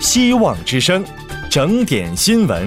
希望之声，整点新闻。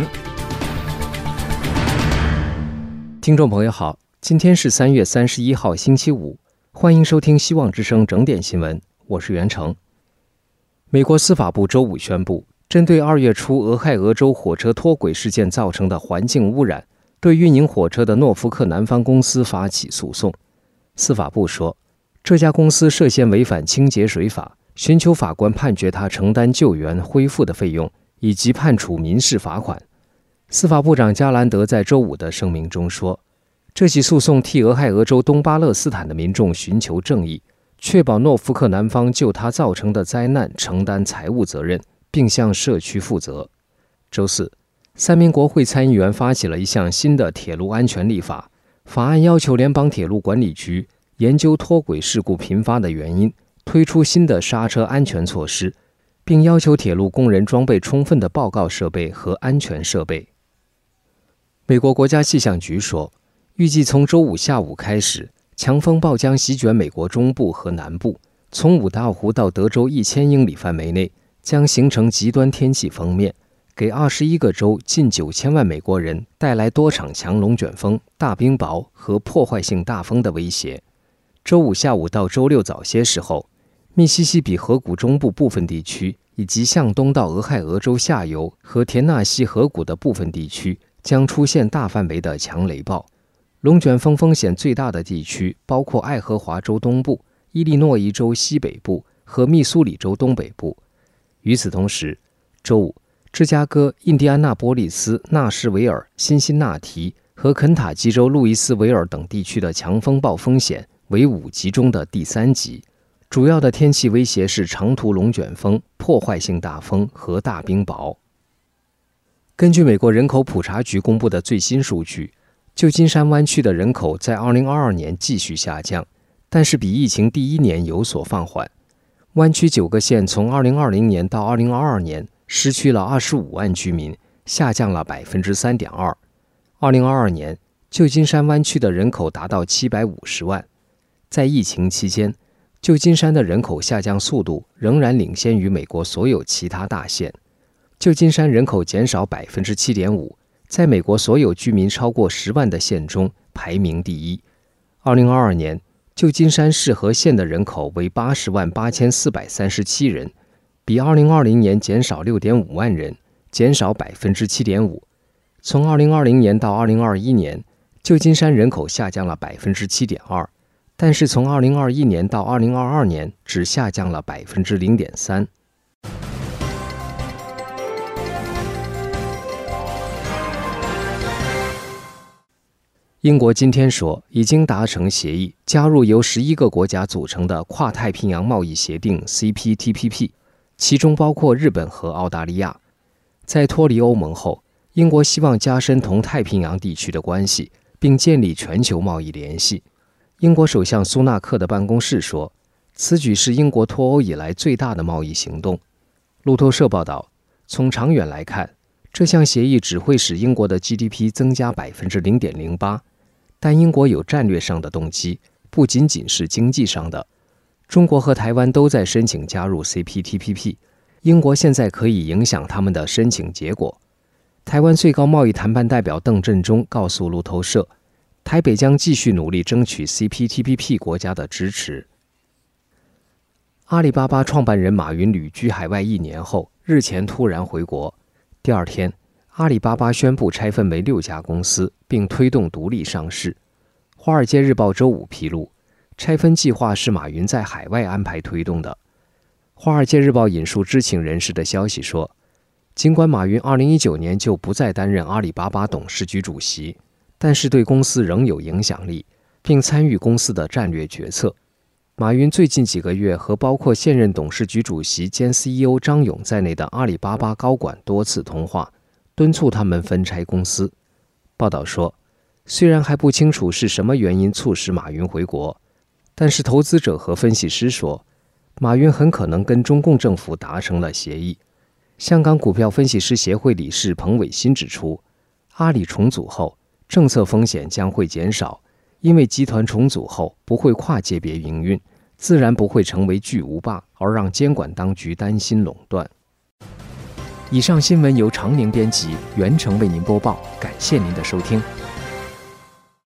听众朋友好，今天是3月31号星期五，欢迎收听希望之声整点新闻，我是袁成。美国司法部周五宣布，针对2月初俄亥俄州火车脱轨事件造成的环境污染，对运营火车的诺福克南方公司发起诉讼。司法部说，这家公司涉嫌违反清洁水法，寻求法官判决他承担救援恢复的费用，以及判处民事罚款。司法部长加兰德在周五的声明中说，这起诉讼替俄亥俄州东巴勒斯坦的民众寻求正义，确保诺福克南方就他造成的灾难承担财务责任，并向社区负责。周四，3名国会参议员发起了一项新的铁路安全立法，法案要求联邦铁路管理局研究脱轨事故频发的原因，推出新的刹车安全措施，并要求铁路工人装备充分的报告设备和安全设备。美国国家气象局说，预计从周五下午开始，强风暴将席卷美国中部和南部，从五大湖到德州1000英里范围内将形成极端天气锋面，给21个州近9000万美国人带来多场强龙卷风、大冰雹和破坏性大风的威胁。周五下午到周六早些时候，密西西比河谷中部部分地区以及向东到俄亥俄州下游和田纳西河谷的部分地区将出现大范围的强雷暴。龙卷风风险最大的地区包括爱荷华州东部、伊利诺伊州西北部和密苏里州东北部。与此同时，周五，芝加哥、印第安纳波利斯、纳什维尔、辛辛那提和肯塔基州路易斯维尔等地区的强风暴风险为5级中的第3级，主要的天气威胁是长途龙卷风、破坏性大风和大冰雹。根据美国人口普查局公布的最新数据，旧金山湾区的人口在2022年继续下降，但是比疫情第一年有所放缓。湾区9个县从2020年到2022年失去了25万居民，下降了 3.2%。2022年，旧金山湾区的人口达到750万。在疫情期间，旧金山的人口下降速度仍然领先于美国所有其他大县。旧金山人口减少 7.5%， 在美国所有居民超过10万的县中排名第一。2022年，旧金山市和县的人口为80万8437人，比2020年减少 6.5 万人，减少 7.5%。从2020年到2021年，旧金山人口下降了 7.2%， 但是从2021年到2022年只下降了 0.3%。英国今天说，已经达成协议，加入由11个国家组成的跨太平洋贸易协定 CPTPP， 其中包括日本和澳大利亚。在脱离欧盟后，英国希望加深同太平洋地区的关系，并建立全球贸易联系。英国首相苏纳克的办公室说，此举是英国脱欧以来最大的贸易行动。路透社报道，从长远来看，这项协议只会使英国的 GDP 增加 0.08%， 但英国有战略上的动机，不仅仅是经济上的。中国和台湾都在申请加入 CPTPP， 英国现在可以影响他们的申请结果。台湾最高贸易谈判代表邓振中告诉路透社，台北将继续努力争取 CPTPP 国家的支持。阿里巴巴创办人马云旅居海外1年后，日前突然回国。第二天，阿里巴巴宣布拆分为6家公司，并推动独立上市。华尔街日报周五披露，拆分计划是马云在海外安排推动的。华尔街日报引述知情人士的消息说，尽管马云2019年就不再担任阿里巴巴董事局主席，但是对公司仍有影响力，并参与公司的战略决策。马云最近几个月和包括现任董事局主席兼 CEO 张勇在内的阿里巴巴高管多次通话，敦促他们分拆公司。报道说，虽然还不清楚是什么原因促使马云回国，但是投资者和分析师说，马云很可能跟中共政府达成了协议。香港股票分析师协会理事彭伟新指出，阿里重组后，政策风险将会减少，因为集团重组后不会跨界别营运，自然不会成为巨无霸，而让监管当局担心垄断。 以上新闻由常宁编辑，袁成为您播报，感谢您的收听。